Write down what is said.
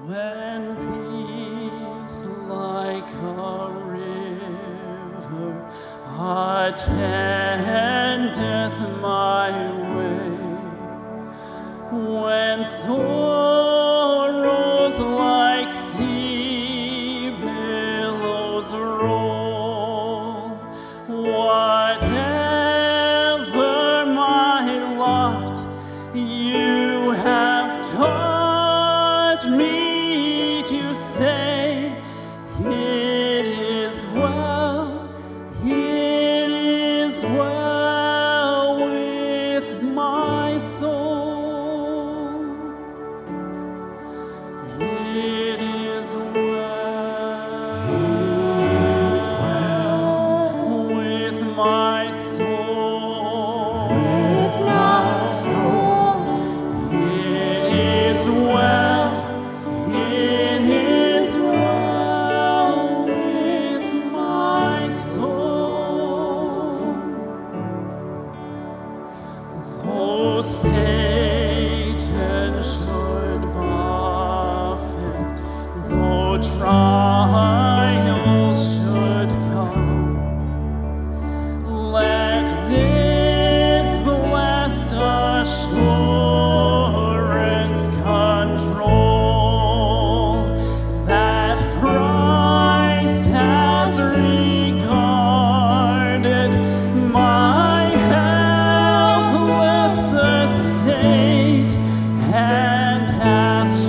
When peace like a river attendeth my way, when sorrows like sea billows roll, whatever my lot, you have taught me to say, it is well with my soul. It is well with my soul. It is well. It is well with my soul. Though Satan should buffet, though trials should come, let this blessed assurance control that Christ has regarded my helpless estate and hath